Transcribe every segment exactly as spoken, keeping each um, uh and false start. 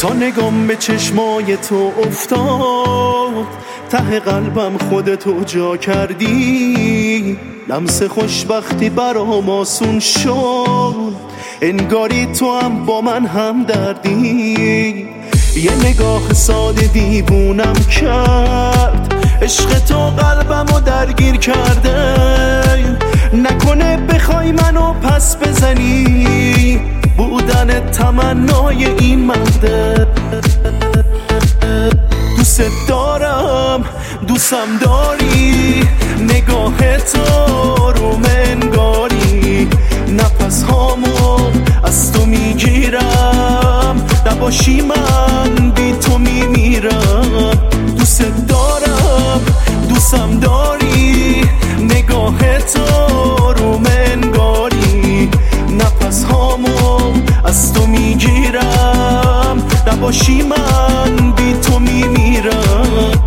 تا نگام به چشمای تو افتاد، ته قلبم خودتو جا کردی. لمس خوشبختی برام آسون شد، انگاری تو هم با من هم دردی. یه نگاه ساده دیوونم کرد، عشق تو قلبمو درگیر کرده. نکنه بخوای منو پس بزنی، بودن تمنای این مرده. دوست دارم دوستم داری، نگاه تو رو منگاری. نفس هامو از تو میگیرم، نباشی من بی تو میمیرم. دوست دارم دوستم داری، نگاه تو رو منگاری. نفس هامو از تو میگیرم، نباشی من بی تو میمیرم.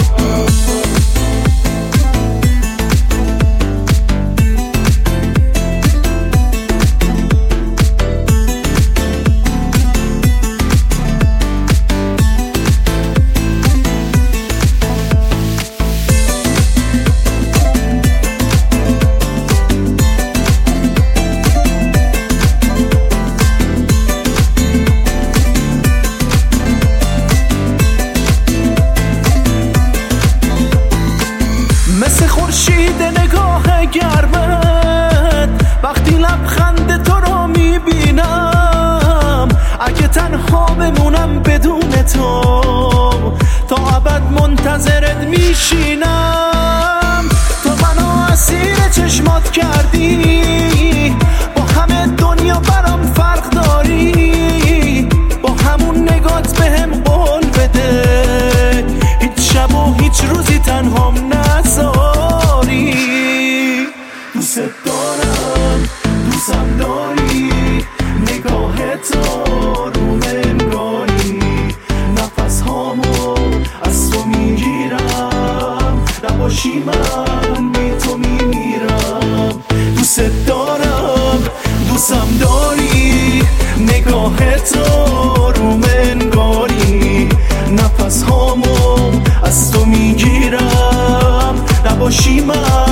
مثل خورشید نگاه گرمت، وقتی لبخند تو رو میبینم. اگه تنها بمونم بدون تو، تا ابد منتظرت میشینم. تو منو اسیر چشمات کردی، با همه دنیا برام فرق داری. با همون نگات بهم قول بده، هیچ شب و هیچ روزی تنهام نذاری. دوست دارم دوستم داری، نگاه تو رو منگاری. نفس هامو از تو میگیرم، نباشی من بی تو میمیرم. دوست دارم دوستم داری، نگاه تو رو منگاری. نفس هامو از تو میگیرم، نباشی من